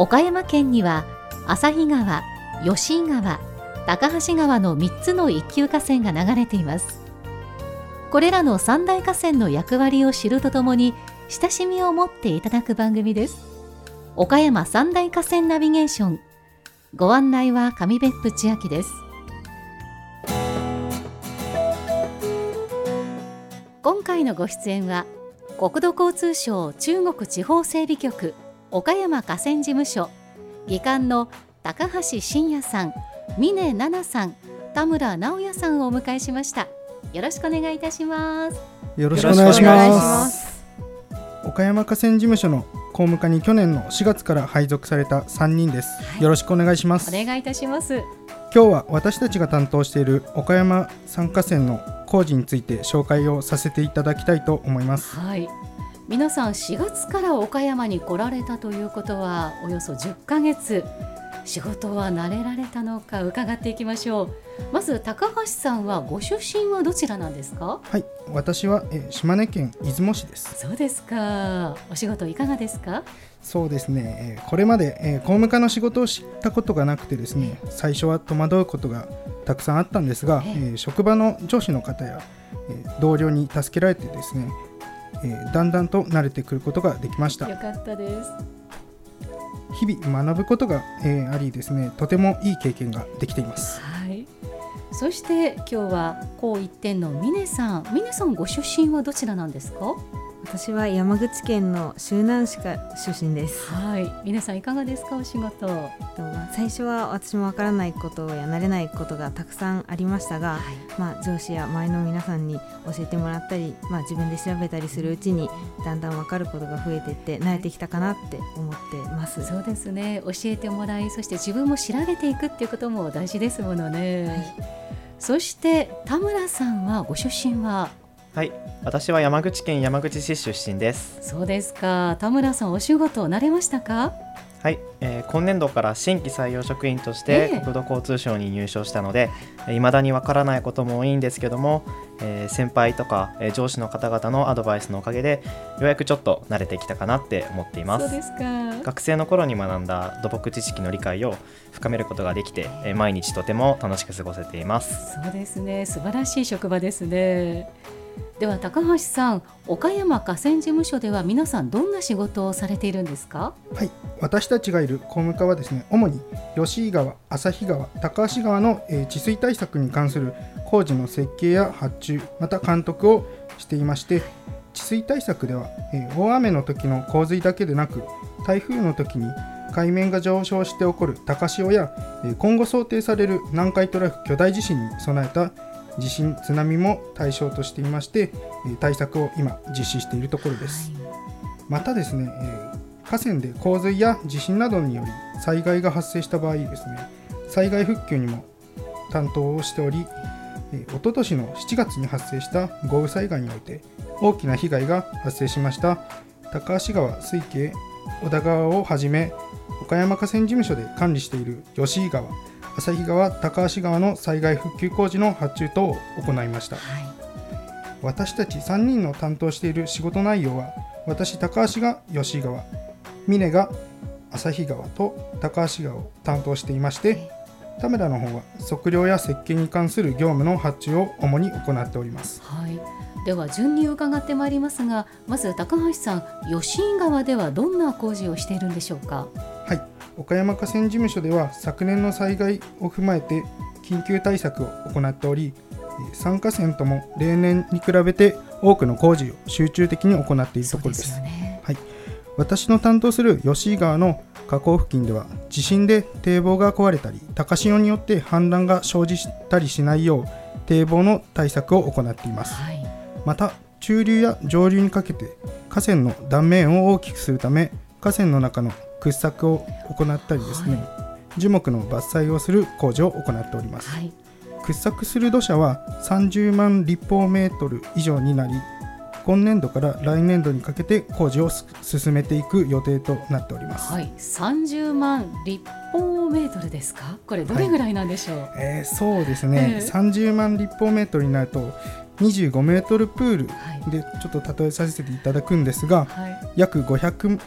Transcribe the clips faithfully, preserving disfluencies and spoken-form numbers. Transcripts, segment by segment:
岡山県には旭川、吉井川、高梁川のみっつの一級河川が流れています。これらの三大河川の役割を知るとともに親しみを持っていただく番組です。岡山三大河川ナビゲーション、ご案内は上別府千秋です。今回のご出演は国土交通省中国地方整備局岡山河川事務所技官の高橋真也さん、峰奈々さん、田村直也さんをお迎えしました。よろしくお願いいたします。 よろしくお願いします。岡山河川事務所の公務課に去年のしがつから配属されたさんにんです、はい、よろしくお願いします。 お願いいたします。 今日は私たちが担当している岡山三河川の工事について紹介をさせていただきたいと思います。 はい、皆さんしがつから岡山に来られたということはおよそじゅっかげつ、仕事は慣れられたのか伺っていきましょう。まず高橋さんはご出身はどちらなんですか？ はい、私は、えー、島根県出雲市です。 そうですか。お仕事いかがですか？ そうですね、えー、これまで、えー、公務課の仕事を知ったことがなくてですね、最初は戸惑うことがたくさんあったんですが、えー、職場の上司の方や、えー、同僚に助けられてですね、えー、だんだんと慣れてくることができました。 よかったです。 日々学ぶことが、えー、ありですね、とてもいい経験ができています。 はい、そして今日は高一点の峰さん、峰さんご出身はどちらなんですか？ 私は山口県の周南市出身です。 はい、皆さんいかがですか？お仕事。 最初は私もわからないことや慣れないことがたくさんありましたが、はい、まあ、上司や周りの皆さんに教えてもらったり、まあ、自分で調べたりするうちにだんだんわかることが増えていって慣れてきたかなって思ってます。 そうですね、教えてもらい、そして自分も調べていくっていうことも大事ですものね。はい、そして田村さんはご出身は？ はい、私は山口県山口市出身です。 そうですか。田村さん、お仕事慣れましたか？ はい、えー、今年度から新規採用職員として国土交通省に入省したので、えー、未だにわからないことも多いんですけども、えー、先輩とか、えー、上司の方々のアドバイスのおかげでようやくちょっと慣れてきたかなって思っています。 そうですか。 学生の頃に学んだ土木知識の理解を深めることができて、えー、毎日とても楽しく過ごせています。 そうですね、素晴らしい職場ですね。では高橋さん、岡山河川事務所では皆さんどんな仕事をされているんですか？ はい、私たちがいる公務課はですね、主に吉井川、旭川、高梁川の、えー、治水対策に関する工事の設計や発注、また監督をしていまして、治水対策では、えー、大雨の時の洪水だけでなく、台風の時に海面が上昇して起こる高潮や、えー、今後想定される南海トラフ巨大地震に備えた地震津波も対象としていまして、対策を今実施しているところです。はい、またですね、河川で洪水や地震などにより災害が発生した場合ですね、災害復旧にも担当をしており、おととしのしちがつに発生した豪雨災害において大きな被害が発生しました高梁川、水系、小田川をはじめ岡山河川事務所で管理している吉井川、旭川、高梁川の災害復旧工事の発注等を行いました。はい、私たちさんにんの担当している仕事内容は、私高橋が吉井川、峰が旭川と高梁川を担当していまして、田村の方は測量や設計に関する業務の発注を主に行っております。 はい、では順に伺ってまいりますが、まず高橋さん、吉井川ではどんな工事をしているんでしょうか？ はい、岡山河川事務所では昨年の災害を踏まえて緊急対策を行っており、さん河川とも例年に比べて多くの工事を集中的に行っているところです。 そうですよね。 はい、私の担当する吉井川の河口付近では、地震で堤防が壊れたり高潮によって氾濫が生じたりしないよう堤防の対策を行っています。はい、また中流や上流にかけて河川の断面を大きくするため、河川の中の掘削を行ったりですね、はい、樹木の伐採をする工事を行っております。はい、掘削する土砂はさんじゅうまん立方メートル以上になり、今年度から来年度にかけて工事を進めていく予定となっております。 はい、さんじゅうまん立方メートルですか？これどれぐらいなんでしょう？はい、 えー、そうですね、えー、さんじゅうまん立方メートルになるとにじゅうごメートルプールでちょっと例えさせていただくんですが、はい、約ごひゃく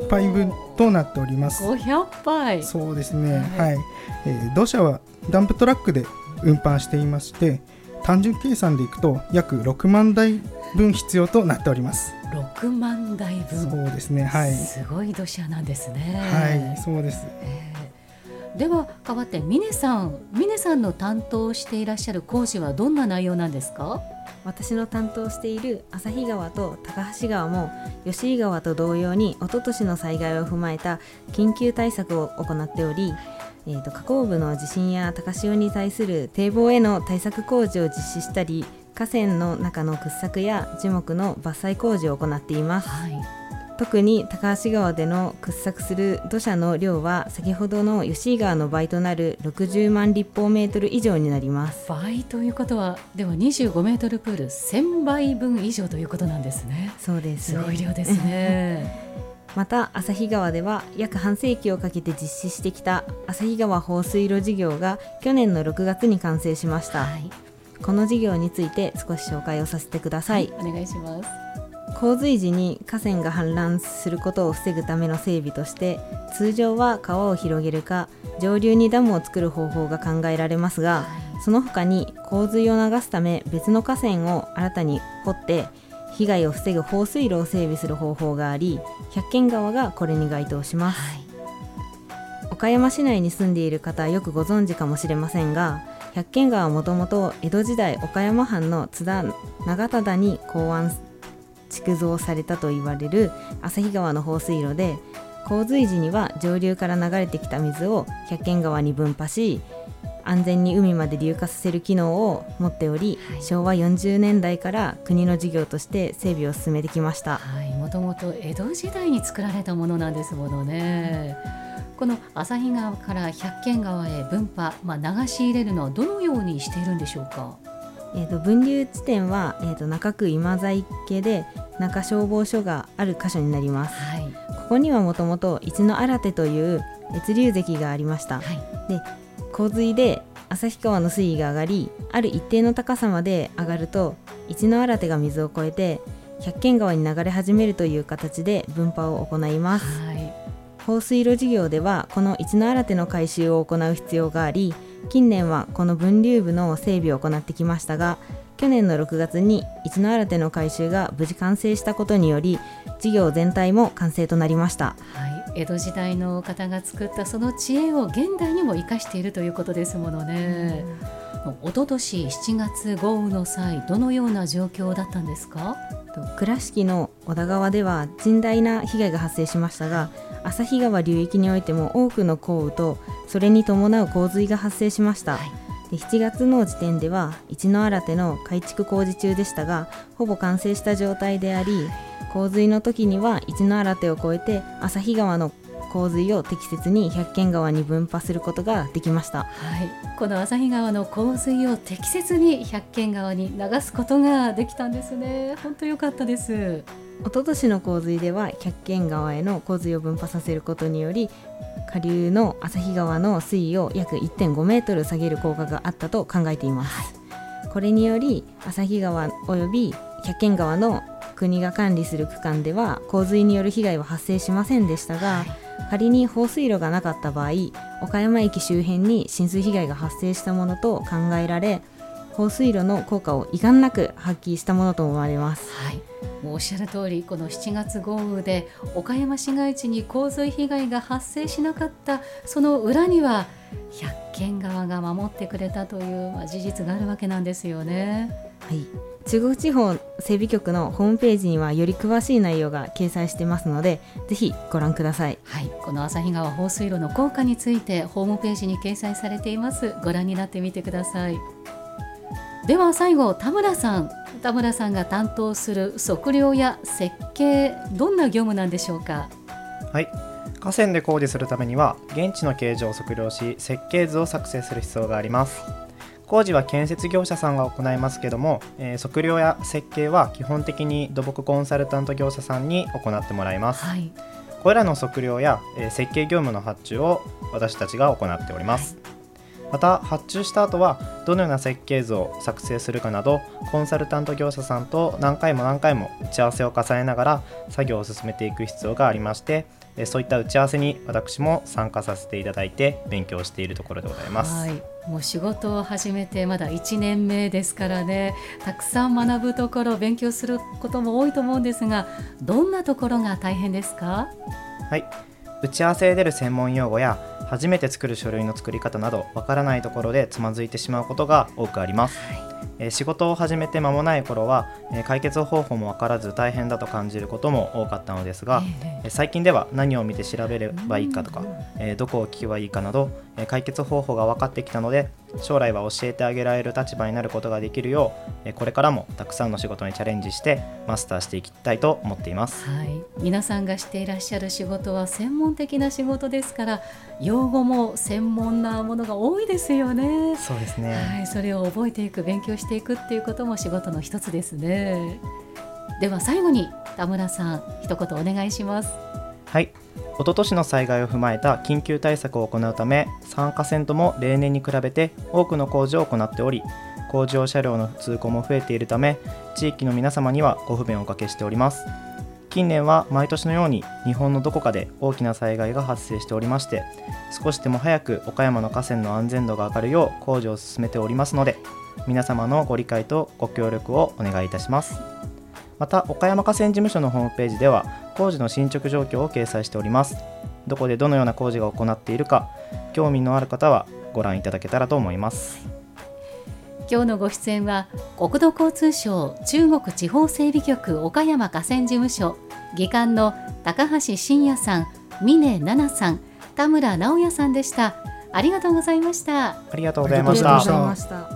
ぱいぶんとなっております。 ごひゃっぱい。 そうですね、はい、えー、土砂はダンプトラックで運搬していまして、単純計算でいくと約ろくまんだいぶん必要となっております。 ろくまんだいぶん。 そうですね、はい、 すごい土砂なんですね。 はい、そうです。 えー、では代わって峰さん、峰さんの担当していらっしゃる工事はどんな内容なんですか？ 私の担当している旭川と高橋川も吉井川と同様に一昨年の災害を踏まえた緊急対策を行っており、えーと、河口部の地震や高潮に対する堤防への対策工事を実施したり、河川の中の掘削や樹木の伐採工事を行っています。はい、特に高橋川での掘削する土砂の量は先ほどの吉井川の倍となるろくじゅうまん立方メートル以上になります。 倍ということは、ではにじゅうごメートルプールせんばいぶん以上ということなんですね。 そうですね、 すごい量ですね。 また旭川では約半世紀をかけて実施してきた旭川放水路事業が去年のろくがつに完成しました。はい、この事業について少し紹介をさせてください。 はい、お願いします。 洪水時に河川が氾濫することを防ぐための整備として、通常は川を広げるか上流にダムを作る方法が考えられますが、その他に洪水を流すため別の河川を新たに掘って被害を防ぐ放水路を整備する方法があり、百軒川がこれに該当します。はい、岡山市内に住んでいる方はよくご存知かもしれませんが、百軒川はもともと江戸時代岡山藩の津田長忠に考案築造されたと言われる旭川の放水路で、洪水時には上流から流れてきた水を百軒川に分派し、安全に海まで流下させる機能を持っており、はい、しょうわよんじゅうねんだいから国の事業として整備を進めてきました。 はい、もともと江戸時代に作られたものなんですものね。この旭川から百軒川へ分派、まあ、流し入れるのはどのようにしているんでしょうか？ えー、と分流地点は、えー、と中区今在家で中消防署がある箇所になります。はい、ここにはもともと一の新手という越流堰がありました。はい、で洪水で旭川の水位が上がり、ある一定の高さまで上がると一の新手が水を越えて百軒川に流れ始めるという形で分派を行います。はい、放水路事業ではこの一の新手の改修を行う必要があり、近年はこの分流部の整備を行ってきましたが、去年のろくがつに一の新手の改修が無事完成したことにより、事業全体も完成となりました。 はい、江戸時代の方が作ったその知恵を現代にも生かしているということですものね。おととししちがつ豪雨の際、どのような状況だったんですか？ 倉敷の小田川では甚大な被害が発生しましたが、旭川流域においても多くの降雨とそれに伴う洪水が発生しました。はい、でしちがつの時点では一の新手の改築工事中でしたが、ほぼ完成した状態であり、洪水の時には一の新手を越えて旭川の洪水を適切に百軒川に分派することができました。 はい、この旭川の洪水を適切に百軒川に流すことができたんですね。本当良かったです。 一昨年の洪水では百軒川への洪水を分派させることにより、下流の旭川の水位を約 いってんごメートル下げる効果があったと考えています。はい、これにより旭川および百軒川の国が管理する区間では洪水による被害は発生しませんでしたが、はい、仮に放水路がなかった場合、岡山駅周辺に浸水被害が発生したものと考えられ、放水路の効果を遺憾なく発揮したものと思われます。 はい、もうおっしゃる通り、このしちがつ豪雨で岡山市街地に洪水被害が発生しなかったその裏には百軒川が守ってくれたという、まあ、事実があるわけなんですよね。 はい、中国地方整備局のホームページにはより詳しい内容が掲載していますので、ぜひご覧ください。 はい、この旭川放水路の効果についてホームページに掲載されています。ご覧になってみてください。では最後、田村さん田村さんが担当する測量や設計、どんな業務なんでしょうか？ はい、河川で工事するためには現地の形状を測量し、設計図を作成する必要があります。工事は建設業者さんが行いますけども、えー、測量や設計は基本的に土木コンサルタント業者さんに行ってもらいます。はい、これらの測量や、えー、設計業務の発注を私たちが行っております。はい、また発注した後はどのような設計図を作成するかなど、コンサルタント業者さんと何回も何回も打ち合わせを重ねながら作業を進めていく必要がありまして、 えそういった打ち合わせに私も参加させていただいて勉強しているところでございます。 はい、もう仕事を始めてまだいちねんめですからね、たくさん学ぶところ、勉強することも多いと思うんですが、どんなところが大変ですか？ はい、打ち合わせで出る専門用語や初めて作る書類の作り方などわからないところでつまずいてしまうことが多くあります。はい、えー、仕事を始めて間もない頃は、えー、解決方法もわからず大変だと感じることも多かったのですが、えー、最近では何を見て調べればいいかとか、えー、どこを聞けばいいかなど、えー、解決方法が分かってきたので、将来は教えてあげられる立場になることができるよう、えー、これからもたくさんの仕事にチャレンジしてマスターしていきたいと思っています。 はい、皆さんがしていらっしゃる仕事は専門的な仕事ですから、用語も専門なものが多いですよね。 そうですね。 はい、それを覚えていく、勉強していくっていうことも仕事の一つですね。では最後に田村さん、一言お願いします。 はい、一昨年の災害を踏まえた緊急対策を行うため、参加線とも例年に比べて多くの工事を行っており、工事用車両の通行も増えているため、地域の皆様にはご不便をおかけしております。近年は毎年のように日本のどこかで大きな災害が発生しておりまして、少しでも早く岡山の河川の安全度が上がるよう工事を進めておりますので、皆様のご理解とご協力をお願いいたします。また、岡山河川事務所のホームページでは工事の進捗状況を掲載しております。どこでどのような工事が行っているか、興味のある方はご覧いただけたらと思います。 今日のご出演は国土交通省中国地方整備局岡山河川事務所技官の高橋真也さん、峰奈々さん、田村直也さんでした。ありがとうございました。 ありがとうございました。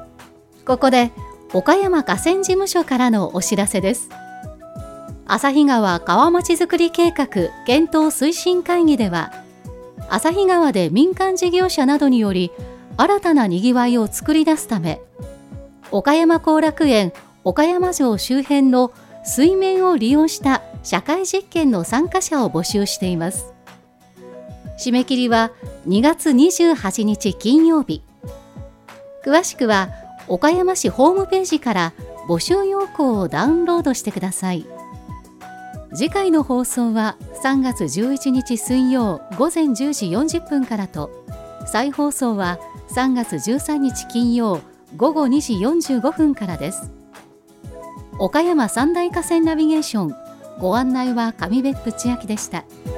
ここで岡山河川事務所からのお知らせです。旭川川まちづくり計画検討推進会議では、旭川で民間事業者などにより新たなにぎわいを作り出すため、岡山後楽園岡山城周辺の水面を利用した社会実験の参加者を募集しています。締め切りはにがつにじゅうはちにち金曜日。詳しくは岡山市ホームページから募集要項をダウンロードしてください。次回の放送はさんがつじゅういちにち水曜ごぜんじゅうじよんじゅっぷんからと、再放送はさんがつじゅうさんにち金曜ごごにじよんじゅうごふんからです。岡山三大河川ナビゲーション、ご案内は上別府千秋でした。